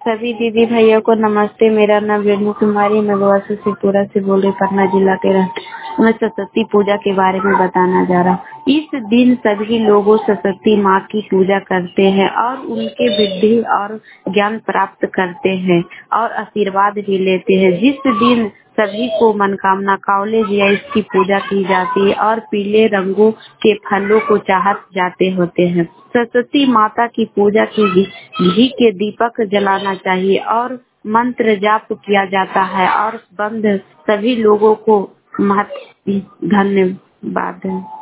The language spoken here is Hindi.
सभी दीदी भैया को नमस्ते। मेरा नाम रेणु कुमारी, मैं गोवा से शिवपुरा से बोल रही, पटना जिला के रहने। मैं सरस्वती पूजा के बारे में बताना जा रहा हूँ। इस दिन सभी लोगों सरस्वती माँ की पूजा करते हैं और उनके बुद्धि और ज्ञान प्राप्त करते हैं और आशीर्वाद भी लेते हैं। जिस दिन सभी को मनोकामना कॉलेज या इसकी पूजा की जाती है और पीले रंगों के फलों को चाहत जाते होते हैं। सरस्वती माता की पूजा के घी के दीपक जलाना चाहिए और मंत्र जाप किया जाता है और बंद सभी लोगों को धन्यवाद है।